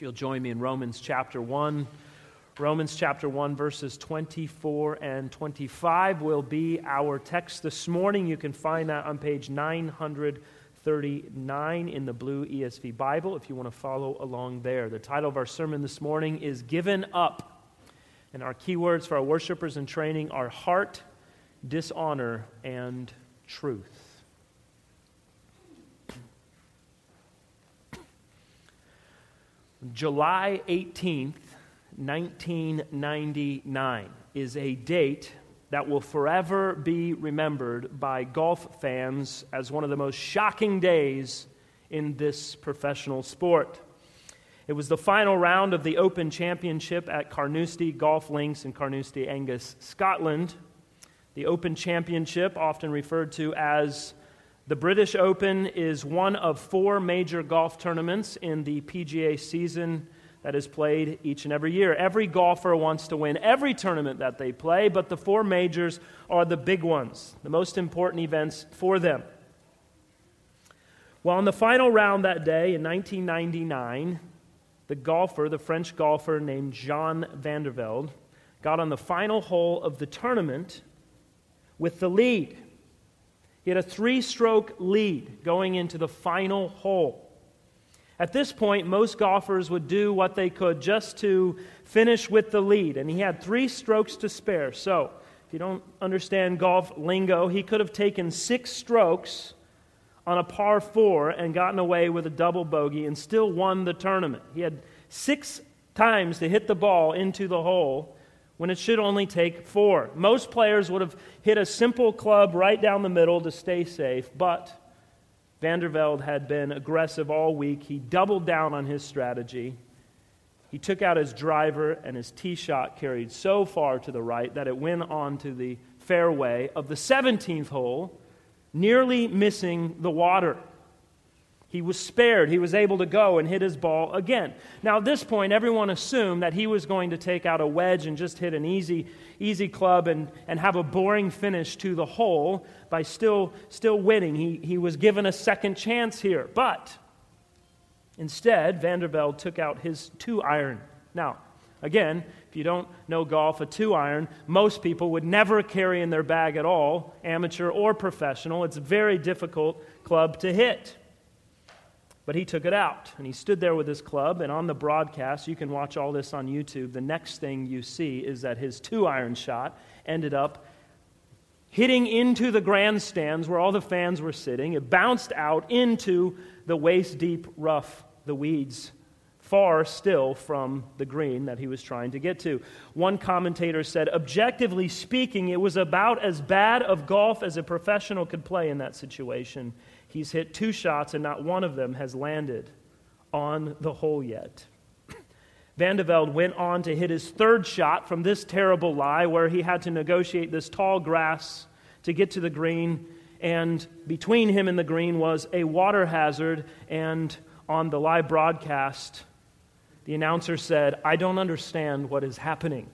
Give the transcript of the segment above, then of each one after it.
If you'll join me in Romans chapter 1. Romans chapter 1, verses 24 and 25 will be our text this morning. You can find that on page 939 in the blue ESV Bible if you want to follow along there. The title of our sermon this morning is Given Up. And our key words for our worshipers in training are heart, dishonor, and truth. July 18th, 1999 is a date that will forever be remembered by golf fans as one of the most shocking days in this professional sport. It was the final round of the Open Championship at Carnoustie Golf Links in Carnoustie, Angus, Scotland. The Open Championship, often referred to as the British Open, is one of four major golf tournaments in the PGA season that is played each and every year. Every golfer wants to win every tournament that they play, but the four majors are the big ones, the most important events for them. Well, in the final round that day in 1999, the French golfer named Jean van der Velde, got on the final hole of the tournament with the lead. He had a 3-stroke lead going into the final hole. At this point, most golfers would do what they could just to finish with the lead, and he had 3 strokes to spare. So, if you don't understand golf lingo, he could have taken 6 strokes on a par 4 and gotten away with a double bogey and still won the tournament. He had 6 times to hit the ball into the hole when it should only take 4. Most players would have hit a simple club right down the middle to stay safe, but Van der Velde had been aggressive all week. He doubled down on his strategy. He took out his driver, and his tee shot carried so far to the right that it went on to the fairway of the 17th hole, nearly missing the water. He was spared. He was able to go and hit his ball again. Now, at this point, everyone assumed that he was going to take out a wedge and just hit an easy club and have a boring finish to the hole by still winning. He was given a second chance here. But instead, Van der Velde took out his 2-iron. Now, again, if you don't know golf, a 2-iron, most people would never carry in their bag at all, amateur or professional. It's a very difficult club to hit. But he took it out, and he stood there with his club, and on the broadcast, you can watch all this on YouTube, the next thing you see is that his 2-iron shot ended up hitting into the grandstands where all the fans were sitting. It bounced out into the waist-deep rough, the weeds, far still from the green that he was trying to get to. One commentator said, objectively speaking, it was about as bad of golf as a professional could play in that situation. He's hit 2 shots, and not one of them has landed on the hole yet. Van der Velde went on to hit his 3rd shot from this terrible lie, where he had to negotiate this tall grass to get to the green, and between him and the green was a water hazard, and on the live broadcast, the announcer said, "I don't understand what is happening."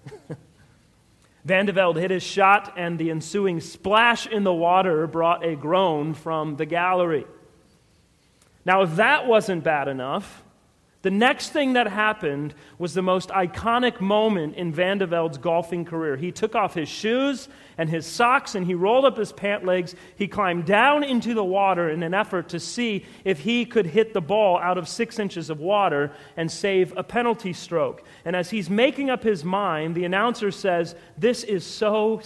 Van der Velde hit his shot, and the ensuing splash in the water brought a groan from the gallery. Now, if that wasn't bad enough, the next thing that happened was the most iconic moment in Van der Velde's golfing career. He took off his shoes and his socks, and he rolled up his pant legs. He climbed down into the water in an effort to see if he could hit the ball out of 6 inches of water and save a penalty stroke. And as he's making up his mind, the announcer says, "This is so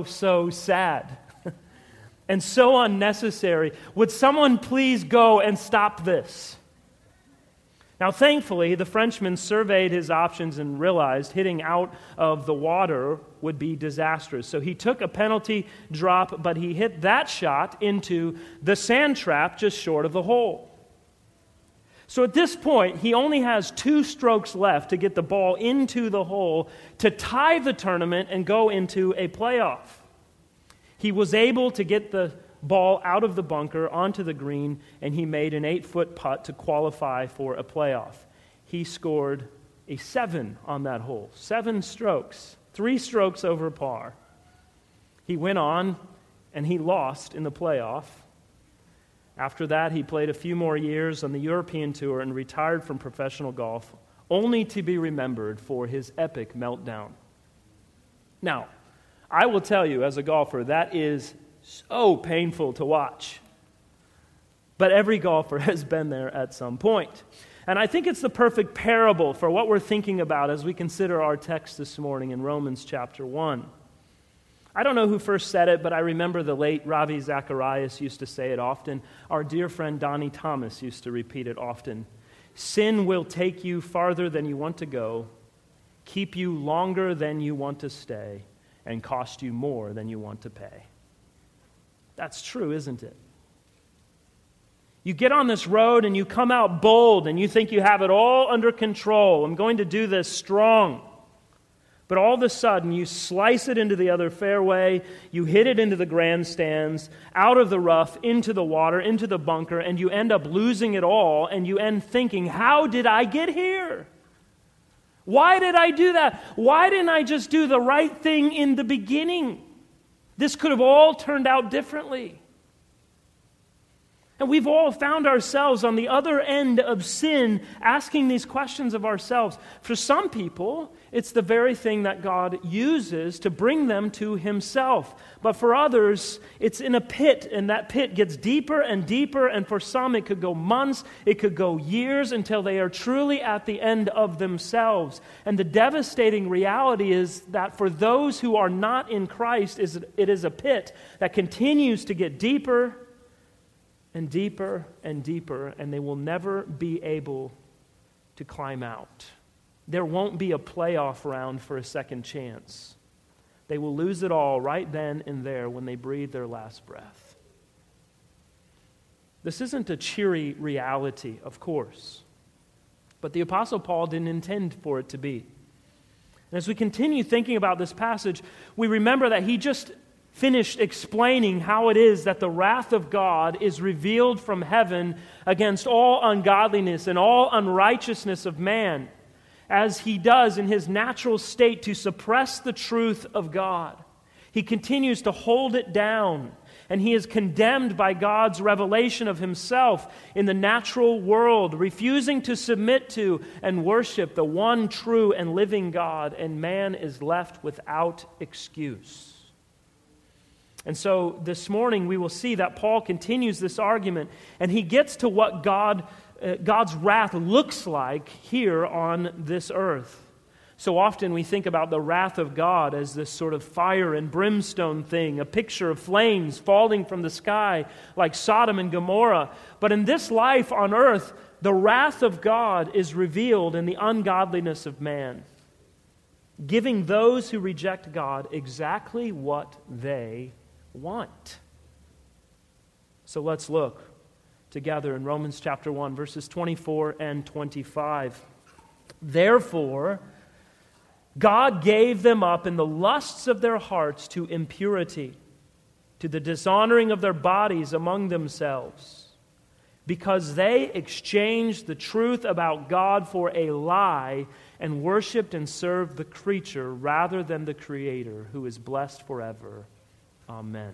sad and so unnecessary. Would someone please go and stop this?" Now, thankfully, the Frenchman surveyed his options and realized hitting out of the water would be disastrous. So he took a penalty drop, but he hit that shot into the sand trap just short of the hole. So at this point, he only has 2 strokes left to get the ball into the hole to tie the tournament and go into a playoff. He was able to get the ball out of the bunker onto the green, and he made an 8-foot putt to qualify for a playoff. He scored a 7 on that hole. 7 strokes, 3 strokes over par. He went on, and he lost in the playoff. After that, he played a few more years on the European Tour and retired from professional golf, only to be remembered for his epic meltdown. Now, I will tell you as a golfer, that is so painful to watch. But every golfer has been there at some point. And I think it's the perfect parable for what we're thinking about as we consider our text this morning in Romans chapter 1. I don't know who first said it, but I remember the late Ravi Zacharias used to say it often. Our dear friend Donnie Thomas used to repeat it often. Sin will take you farther than you want to go, keep you longer than you want to stay, and cost you more than you want to pay. That's true, isn't it? You get on this road and you come out bold and you think you have it all under control. I'm going to do this strong. But all of a sudden, you slice it into the other fairway, you hit it into the grandstands, out of the rough, into the water, into the bunker, and you end up losing it all, and you end thinking, how did I get here? Why did I do that? Why didn't I just do the right thing in the beginning? This could have all turned out differently. And we've all found ourselves on the other end of sin asking these questions of ourselves. For some people, it's the very thing that God uses to bring them to himself. But for others, it's in a pit, and that pit gets deeper and deeper, and for some it could go months, it could go years until they are truly at the end of themselves. And the devastating reality is that for those who are not in Christ, it is a pit that continues to get deeper and deeper and deeper, and they will never be able to climb out. There won't be a playoff round for a second chance. They will lose it all right then and there when they breathe their last breath. This isn't a cheery reality, of course, but the Apostle Paul didn't intend for it to be. And as we continue thinking about this passage, we remember that he just finished explaining how it is that the wrath of God is revealed from heaven against all ungodliness and all unrighteousness of man, as he does in his natural state to suppress the truth of God. He continues to hold it down, and he is condemned by God's revelation of himself in the natural world, refusing to submit to and worship the one true and living God, and man is left without excuse. And so this morning we will see that Paul continues this argument, and he gets to what God's wrath looks like here on this earth. So often we think about the wrath of God as this sort of fire and brimstone thing, a picture of flames falling from the sky like Sodom and Gomorrah. But in this life on earth, the wrath of God is revealed in the ungodliness of man, giving those who reject God exactly what they want. So let's look together in Romans chapter 1, verses 24 and 25. Therefore, God gave them up in the lusts of their hearts to impurity, to the dishonoring of their bodies among themselves, because they exchanged the truth about God for a lie and worshipped and served the creature rather than the Creator, who is blessed forever. Amen.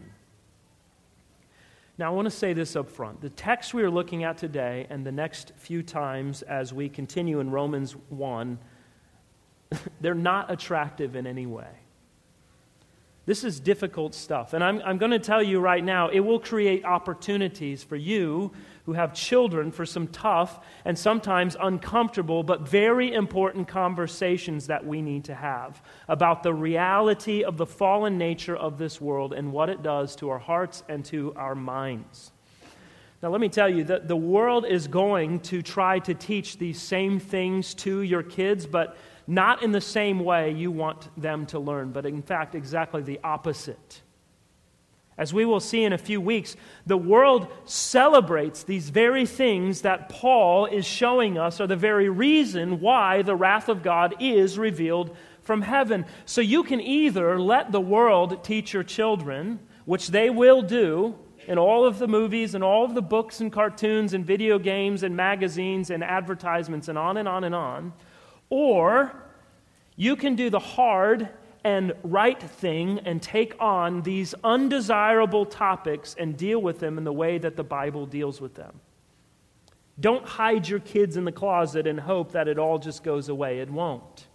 Now, I want to say this up front. The text we are looking at today and the next few times as we continue in Romans 1, they're not attractive in any way. This is difficult stuff. And I'm going to tell you right now, it will create opportunities for you who have children for some tough and sometimes uncomfortable but very important conversations that we need to have about the reality of the fallen nature of this world and what it does to our hearts and to our minds. Now, let me tell you that the world is going to try to teach these same things to your kids, but not in the same way you want them to learn, but in fact, exactly the opposite. As we will see in a few weeks, the world celebrates these very things that Paul is showing us are the very reason why the wrath of God is revealed from heaven. So you can either let the world teach your children, which they will do in all of the movies and all of the books and cartoons and video games and magazines and advertisements and on and on and on, or you can do the hard and right thing and take on these undesirable topics and deal with them in the way that the Bible deals with them. Don't hide your kids in the closet and hope that it all just goes away. It won't.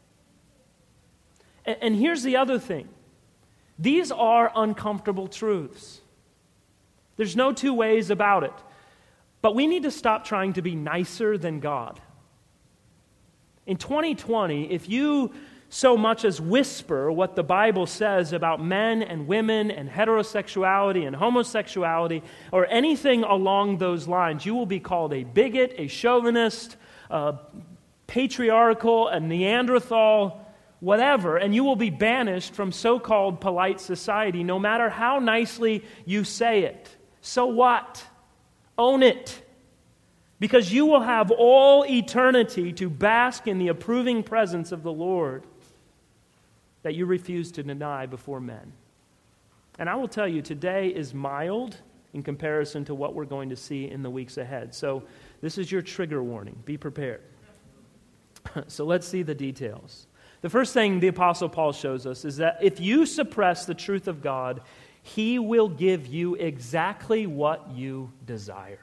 And here's the other thing. These are uncomfortable truths. There's no two ways about it. But we need to stop trying to be nicer than God. In 2020, if you so much as whisper what the Bible says about men and women and heterosexuality and homosexuality or anything along those lines, you will be called a bigot, a chauvinist, patriarchal, a Neanderthal, whatever, and you will be banished from so-called polite society no matter how nicely you say it. So what? Own it. Because you will have all eternity to bask in the approving presence of the Lord that you refuse to deny before men. And I will tell you, today is mild in comparison to what we're going to see in the weeks ahead. So this is your trigger warning. Be prepared. So let's see the details. The first thing the Apostle Paul shows us is that if you suppress the truth of God, He will give you exactly what you desire.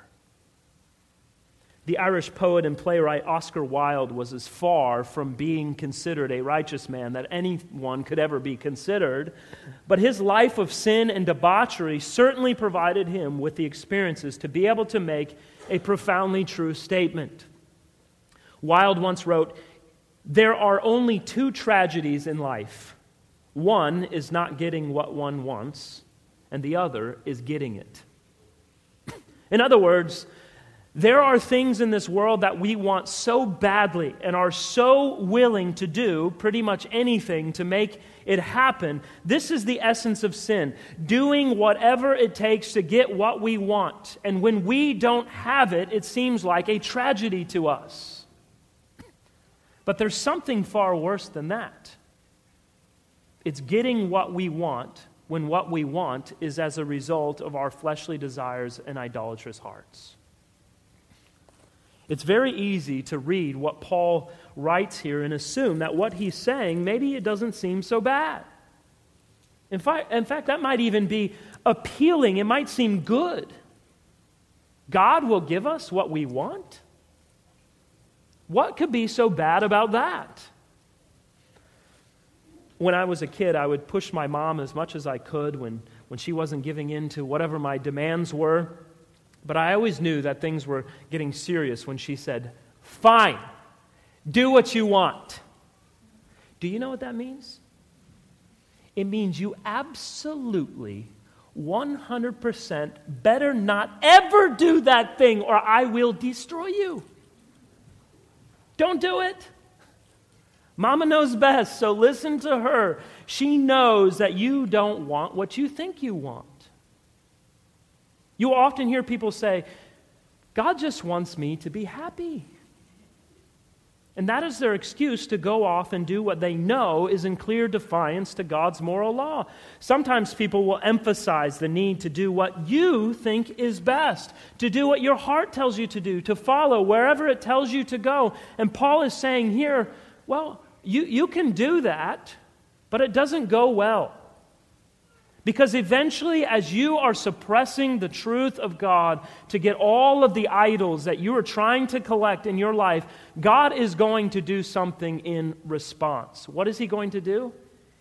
The Irish poet and playwright Oscar Wilde was as far from being considered a righteous man that anyone could ever be considered, but his life of sin and debauchery certainly provided him with the experiences to be able to make a profoundly true statement. Wilde once wrote, "There are only two tragedies in life. One is not getting what one wants, and the other is getting it." In other words, there are things in this world that we want so badly and are so willing to do pretty much anything to make it happen. This is the essence of sin, doing whatever it takes to get what we want. And when we don't have it, it seems like a tragedy to us. But there's something far worse than that. It's getting what we want when what we want is as a result of our fleshly desires and idolatrous hearts. It's very easy to read what Paul writes here and assume that what he's saying, maybe it doesn't seem so bad. In fact, that might even be appealing. It might seem good. God will give us what we want? What could be so bad about that? When I was a kid, I would push my mom as much as I could when she wasn't giving in to whatever my demands were. But I always knew that things were getting serious when she said, "Fine, do what you want." Do you know what that means? It means you absolutely, 100% better not ever do that thing or I will destroy you. Don't do it. Mama knows best, so listen to her. She knows that you don't want what you think you want. You often hear people say, "God just wants me to be happy." And that is their excuse to go off and do what they know is in clear defiance to God's moral law. Sometimes people will emphasize the need to do what you think is best, to do what your heart tells you to do, to follow wherever it tells you to go. And Paul is saying here, well, you can do that, but it doesn't go well. Because eventually, as you are suppressing the truth of God to get all of the idols that you are trying to collect in your life, God is going to do something in response. What is He going to do?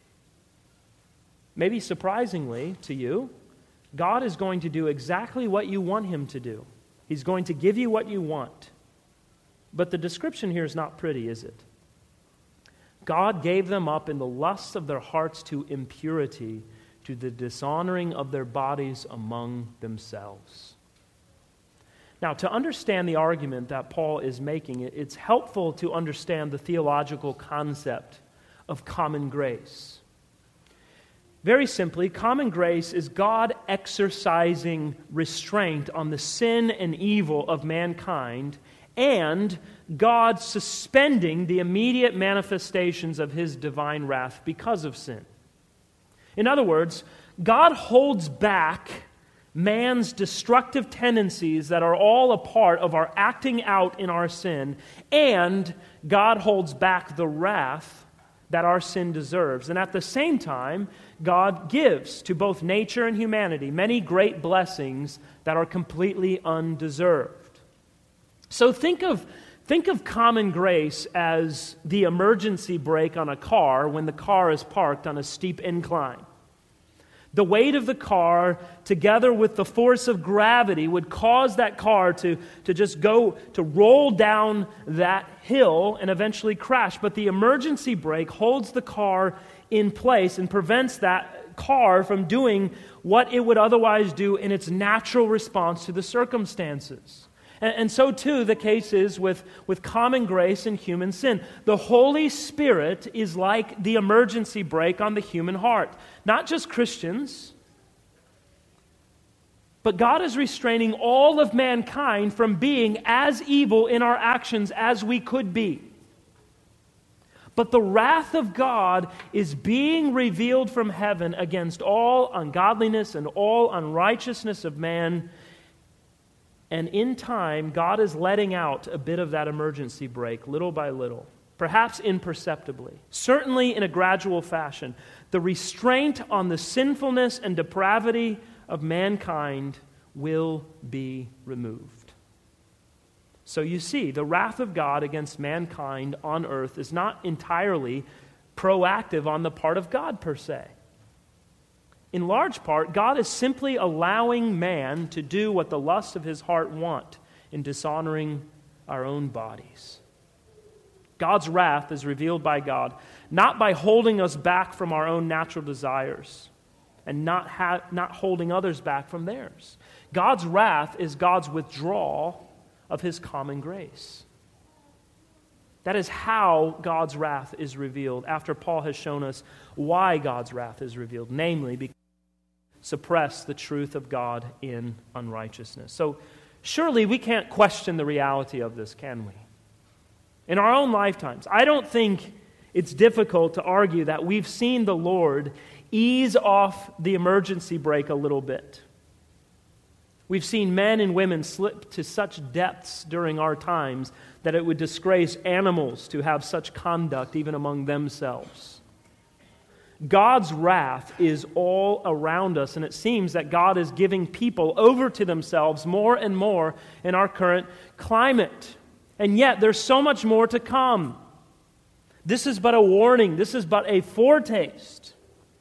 Maybe surprisingly to you, God is going to do exactly what you want Him to do. He's going to give you what you want. But the description here is not pretty, is it? God gave them up in the lusts of their hearts to impurity, to the dishonoring of their bodies among themselves. Now, to understand the argument that Paul is making, it's helpful to understand the theological concept of common grace. Very simply, common grace is God exercising restraint on the sin and evil of mankind and God suspending the immediate manifestations of His divine wrath because of sin. In other words, God holds back man's destructive tendencies that are all a part of our acting out in our sin, and God holds back the wrath that our sin deserves. And at the same time, God gives to both nature and humanity many great blessings that are completely undeserved. So think of common grace as the emergency brake on a car when the car is parked on a steep incline. The weight of the car, together with the force of gravity, would cause that car to roll down that hill and eventually crash. But the emergency brake holds the car in place and prevents that car from doing what it would otherwise do in its natural response to the circumstances. And so too the case is with common grace and human sin. The Holy Spirit is like the emergency brake on the human heart. Not just Christians, but God is restraining all of mankind from being as evil in our actions as we could be. But the wrath of God is being revealed from heaven against all ungodliness and all unrighteousness of man. And in time, God is letting out a bit of that emergency brake, little by little, perhaps imperceptibly, certainly in a gradual fashion. The restraint on the sinfulness and depravity of mankind will be removed. So you see, the wrath of God against mankind on earth is not entirely proactive on the part of God per se. In large part, God is simply allowing man to do what the lusts of his heart want in dishonoring our own bodies. God's wrath is revealed by God, not by holding us back from our own natural desires and not holding others back from theirs. God's wrath is God's withdrawal of his common grace. That is how God's wrath is revealed after Paul has shown us why God's wrath is revealed, namely because suppress the truth of God in unrighteousness. So surely we can't question the reality of this, can we? In our own lifetimes, I don't think it's difficult to argue that we've seen the Lord ease off the emergency brake a little bit. We've seen men and women slip to such depths during our times that it would disgrace animals to have such conduct even among themselves. God's wrath is all around us, and it seems that God is giving people over to themselves more and more in our current climate. And yet, there's so much more to come. This is but a warning. This is but a foretaste.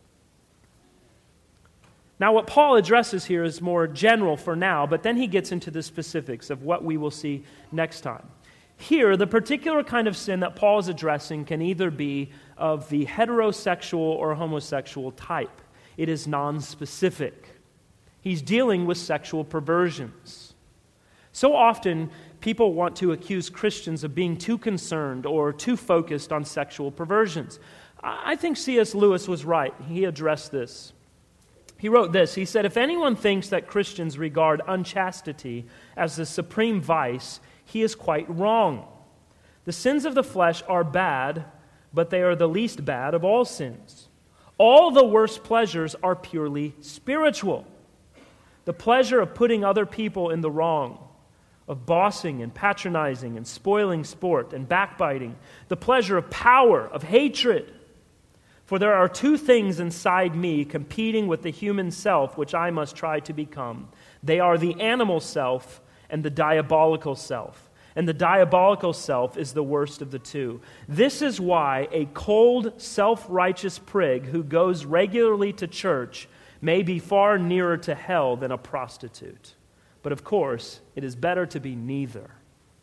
Now, what Paul addresses here is more general for now, but then he gets into the specifics of what we will see next time. Here, the particular kind of sin that Paul is addressing can either be of the heterosexual or homosexual type. It is nonspecific. He's dealing with sexual perversions. So often, people want to accuse Christians of being too concerned or too focused on sexual perversions. I think C.S. Lewis was right. He addressed this. He wrote this. He said, "If anyone thinks that Christians regard unchastity as the supreme vice, he is quite wrong. The sins of the flesh are bad, but they are the least bad of all sins. All the worst pleasures are purely spiritual. The pleasure of putting other people in the wrong, of bossing and patronizing and spoiling sport and backbiting, the pleasure of power, of hatred. For there are two things inside me competing with the human self which I must try to become. They are the animal self and the diabolical self. And the diabolical self is the worst of the two. This is why a cold, self-righteous prig who goes regularly to church may be far nearer to hell than a prostitute. But of course, it is better to be neither."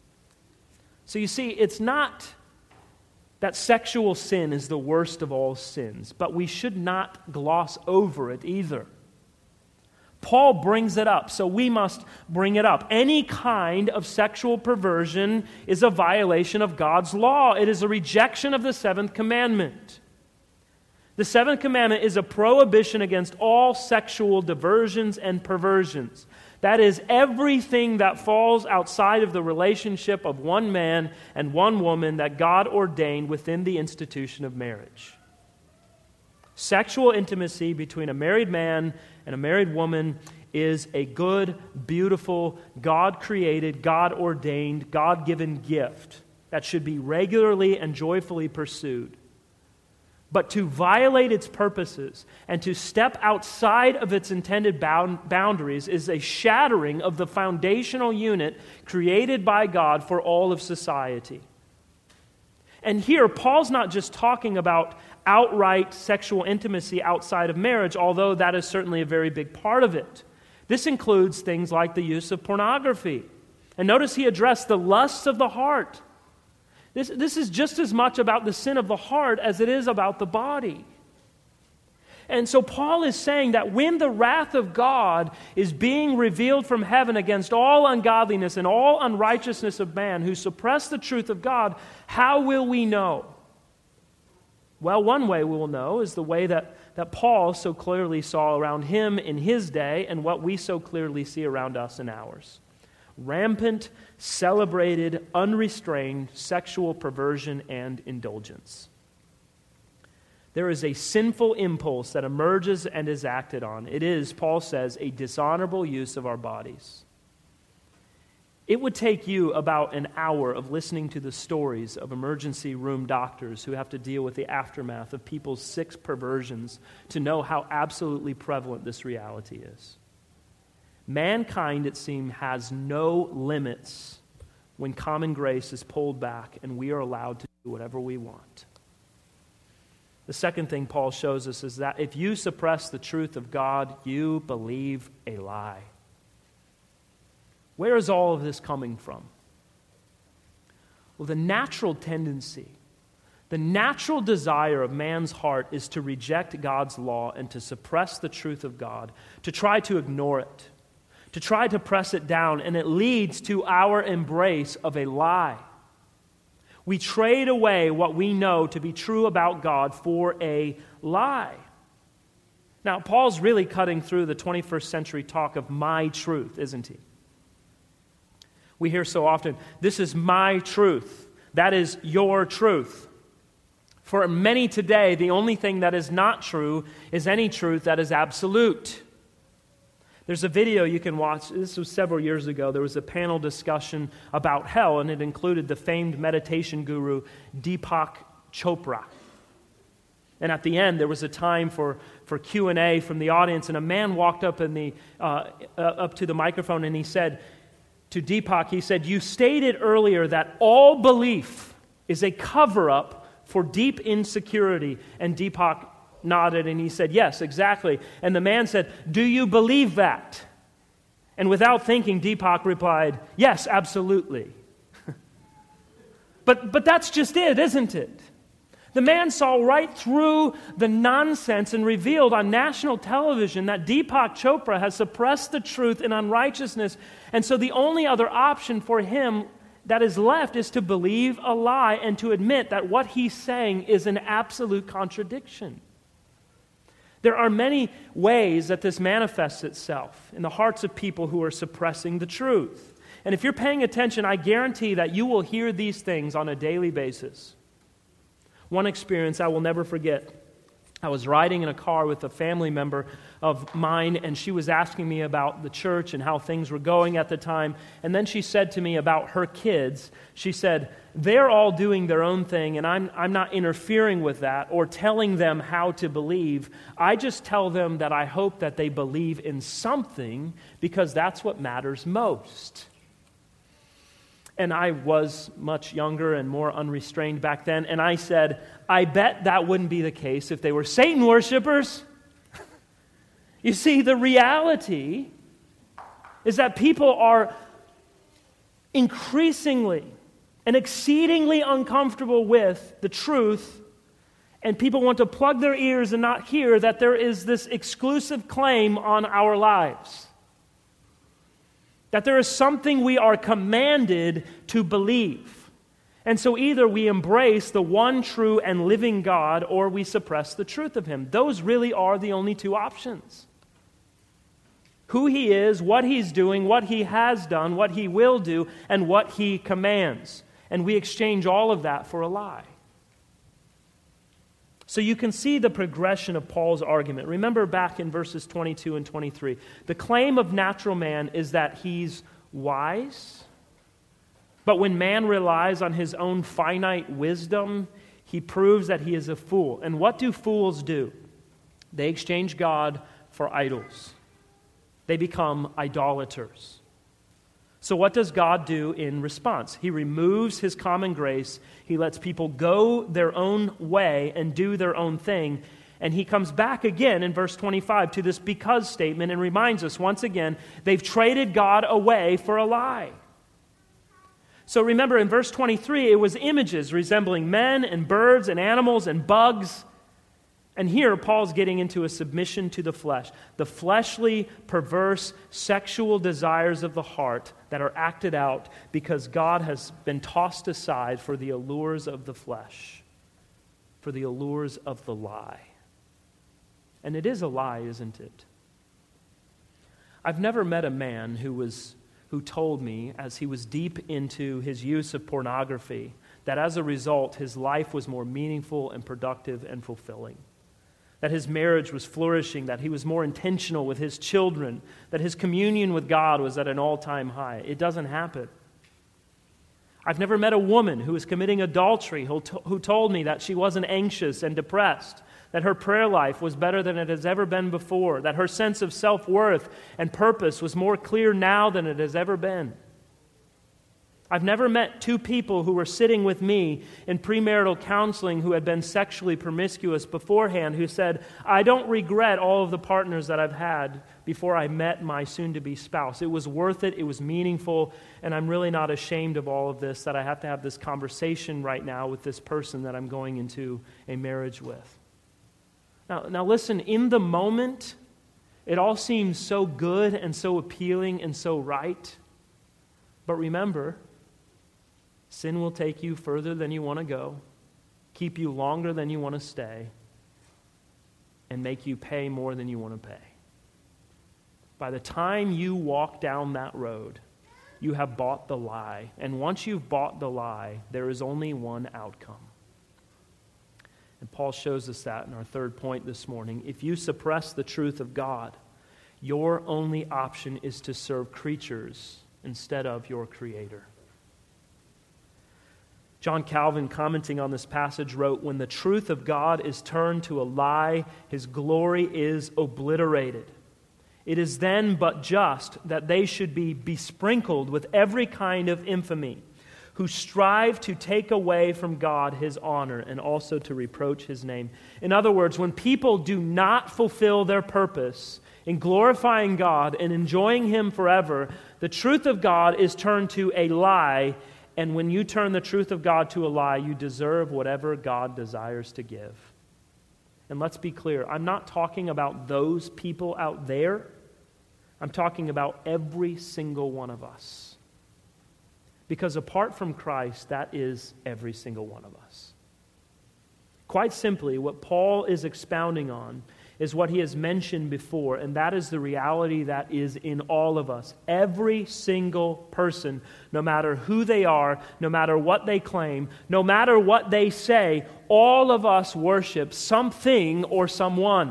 So you see, it's not that sexual sin is the worst of all sins, but we should not gloss over it either. Paul brings it up, so we must bring it up. Any kind of sexual perversion is a violation of God's law. It is a rejection of the seventh commandment. The seventh commandment is a prohibition against all sexual diversions and perversions. That is everything that falls outside of the relationship of one man and one woman that God ordained within the institution of marriage. Sexual intimacy between a married man and a married woman is a good, beautiful, God-created, God-ordained, God-given gift that should be regularly and joyfully pursued. But to violate its purposes and to step outside of its intended boundaries is a shattering of the foundational unit created by God for all of society. And here, Paul's not just talking about outright sexual intimacy outside of marriage, although that is certainly a very big part of it. This includes things like the use of pornography. And notice he addressed the lusts of the heart. This is just as much about the sin of the heart as it is about the body. And so Paul is saying that when the wrath of God is being revealed from heaven against all ungodliness and all unrighteousness of man who suppress the truth of God, how will we know? Well, one way we will know is the way that Paul so clearly saw around him in his day and what we so clearly see around us in ours. Rampant, celebrated, unrestrained sexual perversion and indulgence. There is a sinful impulse that emerges and is acted on. It is, Paul says, a dishonorable use of our bodies. It would take you about an hour of listening to the stories of emergency room doctors who have to deal with the aftermath of people's sick perversions to know how absolutely prevalent this reality is. Mankind, it seems, has no limits when common grace is pulled back and we are allowed to do whatever we want. The second thing Paul shows us is that if you suppress the truth of God, you believe a lie. Where is all of this coming from? Well, the natural tendency, the natural desire of man's heart is to reject God's law and to suppress the truth of God, to try to ignore it, to try to press it down, and it leads to our embrace of a lie. We trade away what we know to be true about God for a lie. Now, Paul's really cutting through the 21st century talk of my truth, isn't he? We hear so often, this is my truth. That is your truth. For many today, the only thing that is not true is any truth that is absolute. There's a video you can watch. This was several years ago. There was a panel discussion about hell, and it included the famed meditation guru Deepak Chopra. And at the end, there was a time for Q&A from the audience, and a man walked up to the microphone, and he said to Deepak, he said, "You stated earlier that all belief is a cover-up for deep insecurity." And Deepak nodded and he said, "Yes, exactly." And the man said, "Do you believe that?" And without thinking, Deepak replied, "Yes, absolutely." But that's just it, isn't it? The man saw right through the nonsense and revealed on national television that Deepak Chopra has suppressed the truth in unrighteousness. And so the only other option for him that is left is to believe a lie and to admit that what he's saying is an absolute contradiction. There are many ways that this manifests itself in the hearts of people who are suppressing the truth. And if you're paying attention, I guarantee that you will hear these things on a daily basis. One experience I will never forget. I was riding in a car with a family member of mine, and she was asking me about the church and how things were going at the time. And then she said to me about her kids. She said, "They're all doing their own thing, and I'm not interfering with that or telling them how to believe. I just tell them that I hope that they believe in something because that's what matters most." And I was much younger and more unrestrained back then. And I said, "I bet that wouldn't be the case if they were Satan worshipers." You see, the reality is that people are increasingly and exceedingly uncomfortable with the truth, and people want to plug their ears and not hear that there is this exclusive claim on our lives. That there is something we are commanded to believe. And so either we embrace the one true and living God or we suppress the truth of Him. Those really are the only two options. Who He is, what He's doing, what He has done, what He will do, and what He commands. And we exchange all of that for a lie. So you can see the progression of Paul's argument. Remember back in verses 22 and 23. The claim of natural man is that he's wise. But when man relies on his own finite wisdom, he proves that he is a fool. And what do fools do? They exchange God for idols. They become idolaters. So what does God do in response? He removes his common grace. He lets people go their own way and do their own thing. And he comes back again in verse 25 to this because statement and reminds us once again, they've traded God away for a lie. So remember in verse 23, it was images resembling men and birds and animals and bugs. And here Paul's getting into a submission to the flesh. The fleshly, perverse, sexual desires of the heart that are acted out because God has been tossed aside for the allures of the flesh, for the allures of the lie. And it is a lie, isn't it? I've never met a man who told me, as he was deep into his use of pornography, that as a result, his life was more meaningful and productive and fulfilling. That his marriage was flourishing, that he was more intentional with his children, that his communion with God was at an all-time high. It doesn't happen. I've never met a woman who was committing adultery who told me that she wasn't anxious and depressed, that her prayer life was better than it has ever been before, that her sense of self-worth and purpose was more clear now than it has ever been. I've never met two people who were sitting with me in premarital counseling who had been sexually promiscuous beforehand who said, I don't regret all of the partners that I've had before I met my soon-to-be spouse. It was worth it, it was meaningful, and I'm really not ashamed of all of this, that I have to have this conversation right now with this person that I'm going into a marriage with. Now listen, in the moment, it all seems so good and so appealing and so right. But remember, sin will take you further than you want to go, keep you longer than you want to stay, and make you pay more than you want to pay. By the time you walk down that road, you have bought the lie. And once you've bought the lie, there is only one outcome. And Paul shows us that in our third point this morning. If you suppress the truth of God, your only option is to serve creatures instead of your Creator. John Calvin, commenting on this passage, wrote, when the truth of God is turned to a lie, his glory is obliterated. It is then but just that they should be besprinkled with every kind of infamy, who strive to take away from God his honor and also to reproach his name. In other words, when people do not fulfill their purpose in glorifying God and enjoying him forever, the truth of God is turned to a lie. And when you turn the truth of God to a lie, you deserve whatever God desires to give. And let's be clear, I'm not talking about those people out there. I'm talking about every single one of us. Because apart from Christ, that is every single one of us. Quite simply, what Paul is expounding on is what he has mentioned before, and that is the reality that is in all of us. Every single person, no matter who they are, no matter what they claim, no matter what they say, all of us worship something or someone.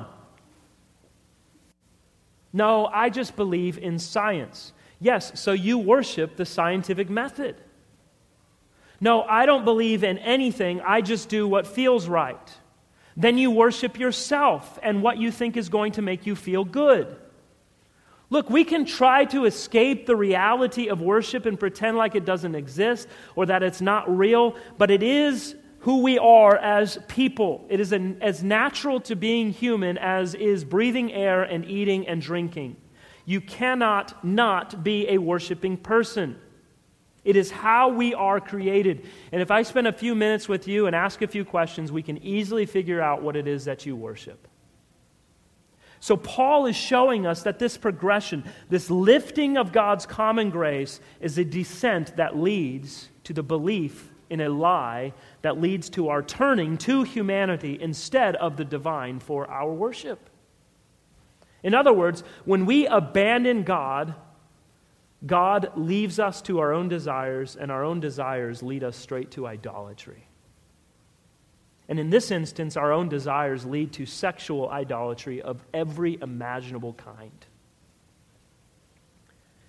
No, I just believe in science. Yes, so you worship the scientific method. No, I don't believe in anything, I just do what feels right. Then you worship yourself and what you think is going to make you feel good. Look, we can try to escape the reality of worship and pretend like it doesn't exist or that it's not real, but it is who we are as people. It is as natural to being human as is breathing air and eating and drinking. You cannot not be a worshiping person. It is how we are created. And if I spend a few minutes with you and ask a few questions, we can easily figure out what it is that you worship. So Paul is showing us that this progression, this lifting of God's common grace, is a descent that leads to the belief in a lie that leads to our turning to humanity instead of the divine for our worship. In other words, when we abandon God, God leaves us to our own desires, and our own desires lead us straight to idolatry. And in this instance, our own desires lead to sexual idolatry of every imaginable kind.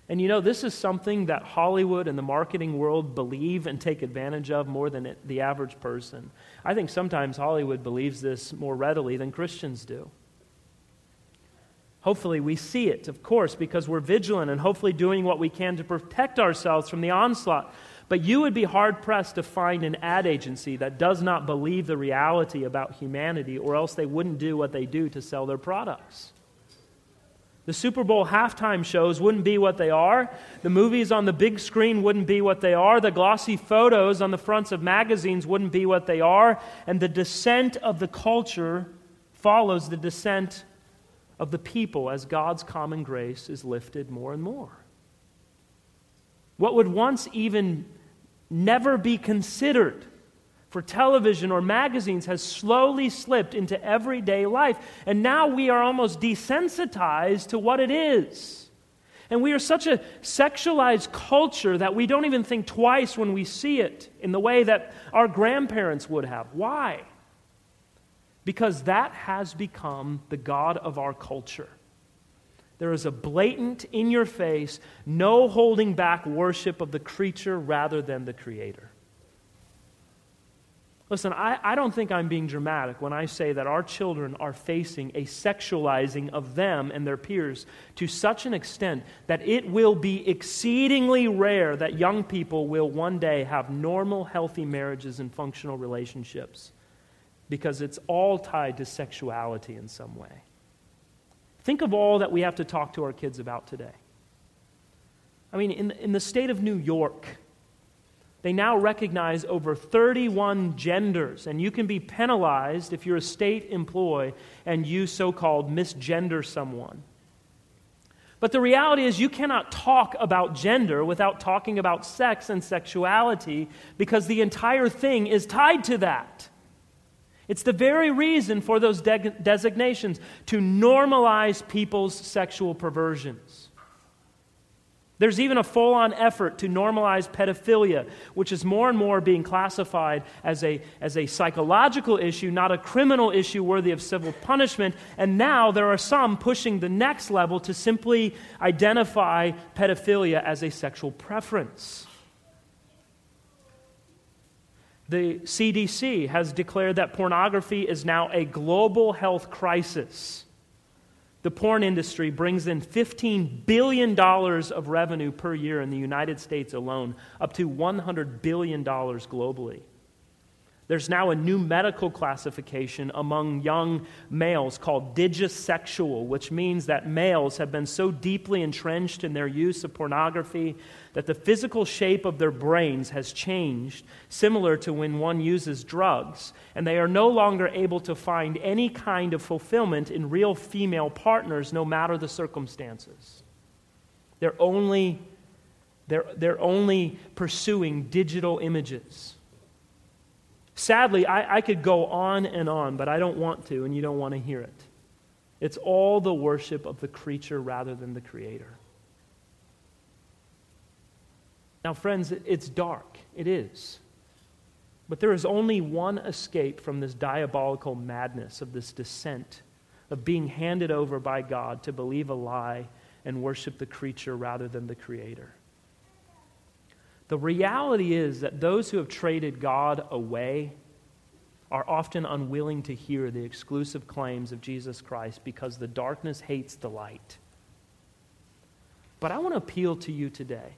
And this is something that Hollywood and the marketing world believe and take advantage of more than the average person. I think sometimes Hollywood believes this more readily than Christians do. Hopefully we see it, of course, because we're vigilant and hopefully doing what we can to protect ourselves from the onslaught. But you would be hard-pressed to find an ad agency that does not believe the reality about humanity, or else they wouldn't do what they do to sell their products. The Super Bowl halftime shows wouldn't be what they are. The movies on the big screen wouldn't be what they are. The glossy photos on the fronts of magazines wouldn't be what they are. And the descent of the culture follows the descent of the people as God's common grace is lifted more and more. What would once even never be considered for television or magazines has slowly slipped into everyday life. And now we are almost desensitized to what it is. And we are such a sexualized culture that we don't even think twice when we see it in the way that our grandparents would have. Why? Because that has become the God of our culture. There is a blatant, in-your-face, no holding back worship of the creature rather than the Creator. Listen, I don't think I'm being dramatic when I say that our children are facing a sexualizing of them and their peers to such an extent that it will be exceedingly rare that young people will one day have normal, healthy marriages and functional relationships, because it's all tied to sexuality in some way. Think of all that we have to talk to our kids about today. I mean, in the state of New York, they now recognize over 31 genders, and you can be penalized if you're a state employee and you so-called misgender someone. But the reality is you cannot talk about gender without talking about sex and sexuality, because the entire thing is tied to that. It's the very reason for those designations, to normalize people's sexual perversions. There's even a full-on effort to normalize pedophilia, which is more and more being classified as a psychological issue, not a criminal issue worthy of civil punishment. And now there are some pushing the next level to simply identify pedophilia as a sexual preference. The CDC has declared that pornography is now a global health crisis. The porn industry brings in $15 billion of revenue per year in the United States alone, up to $100 billion globally. There's now a new medical classification among young males called digisexual, which means that males have been so deeply entrenched in their use of pornography that the physical shape of their brains has changed, similar to when one uses drugs, and they are no longer able to find any kind of fulfillment in real female partners, no matter the circumstances. They're only pursuing digital images. Sadly, I could go on, but I don't want to, and you don't want to hear it. It's all the worship of the creature rather than the Creator. Now, friends, it's dark. It is. But there is only one escape from this diabolical madness of this descent, of being handed over by God to believe a lie and worship the creature rather than the Creator. The reality is that those who have traded God away are often unwilling to hear the exclusive claims of Jesus Christ because the darkness hates the light. But I want to appeal to you today.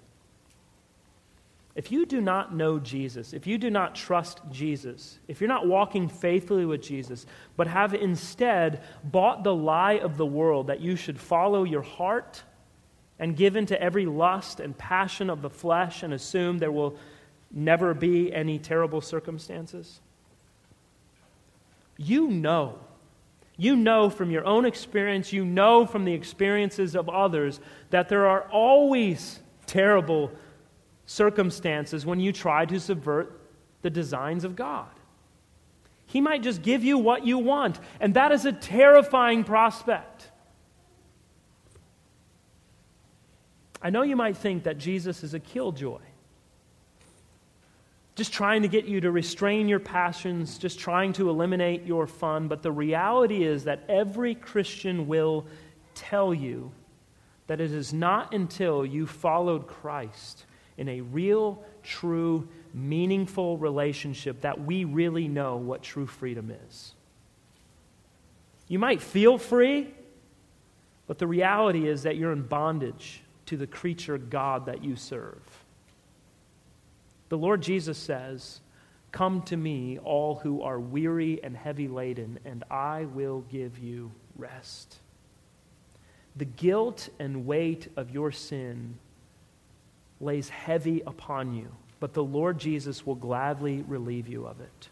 If you do not know Jesus, if you do not trust Jesus, if you're not walking faithfully with Jesus, but have instead bought the lie of the world that you should follow your heart and give in to every lust and passion of the flesh and assume there will never be any terrible circumstances, you know from your own experience, you know from the experiences of others, that there are always terrible circumstances when you try to subvert the designs of God. He might just give you what you want, and that is a terrifying prospect. I know you might think that Jesus is a killjoy, just trying to get you to restrain your passions, just trying to eliminate your fun, but the reality is that every Christian will tell you that it is not until you followed Christ in a real, true, meaningful relationship that we really know what true freedom is. You might feel free, but the reality is that you're in bondage to the creature God that you serve. The Lord Jesus says, "Come to me, all who are weary and heavy laden, and I will give you rest." The guilt and weight of your sin lays heavy upon you, but the Lord Jesus will gladly relieve you of it.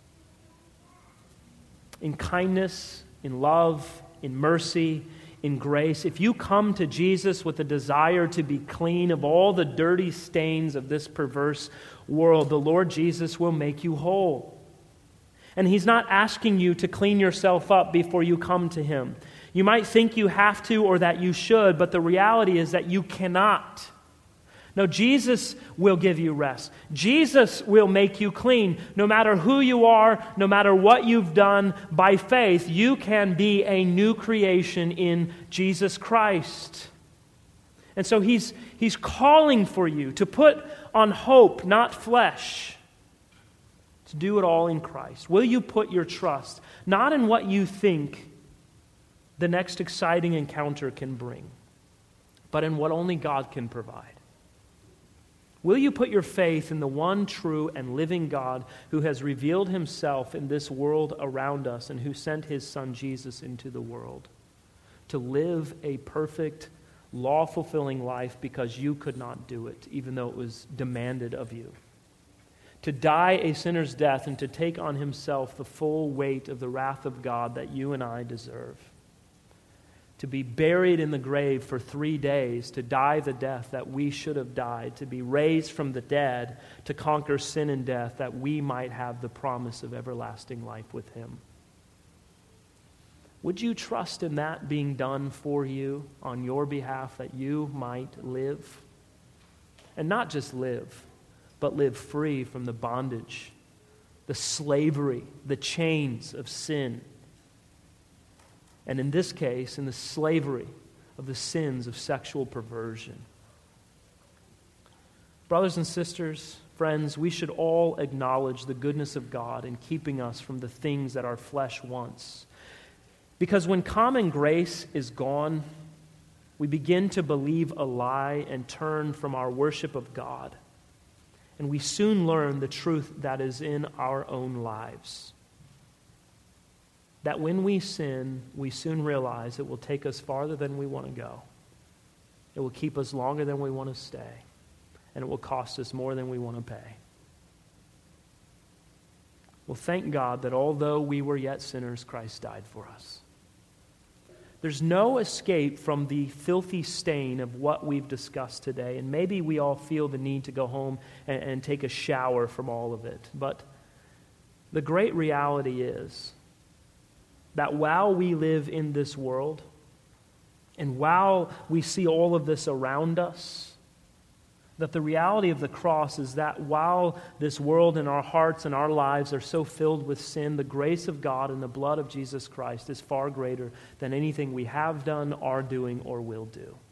In kindness, in love, in mercy, in grace, if you come to Jesus with a desire to be clean of all the dirty stains of this perverse world, the Lord Jesus will make you whole. And He's not asking you to clean yourself up before you come to Him. You might think you have to or that you should, but the reality is that you cannot. No, Jesus will give you rest. Jesus will make you clean. No matter who you are, no matter what you've done, by faith, you can be a new creation in Jesus Christ. And so He's calling for you to put on hope, not flesh, to do it all in Christ. Will you put your trust, not in what you think the next exciting encounter can bring, but in what only God can provide? Will you put your faith in the one true and living God who has revealed Himself in this world around us and who sent His Son Jesus into the world to live a perfect, law-fulfilling life because you could not do it, even though it was demanded of you? To die a sinner's death and to take on Himself the full weight of the wrath of God that you and I deserve. To be buried in the grave for 3 days, to die the death that we should have died, to be raised from the dead, to conquer sin and death, that we might have the promise of everlasting life with Him. Would you trust in that being done for you on your behalf, that you might live? And not just live, but live free from the bondage, the slavery, the chains of sin. And in this case, in the slavery of the sins of sexual perversion. Brothers and sisters, friends, we should all acknowledge the goodness of God in keeping us from the things that our flesh wants. Because when common grace is gone, we begin to believe a lie and turn from our worship of God. And we soon learn the truth that is in our own lives. That when we sin, we soon realize it will take us farther than we want to go. It will keep us longer than we want to stay. And it will cost us more than we want to pay. Well, thank God that although we were yet sinners, Christ died for us. There's no escape from the filthy stain of what we've discussed today. And maybe we all feel the need to go home and take a shower from all of it. But the great reality is that while we live in this world, and while we see all of this around us, that the reality of the cross is that while this world and our hearts and our lives are so filled with sin, the grace of God and the blood of Jesus Christ is far greater than anything we have done, are doing, or will do.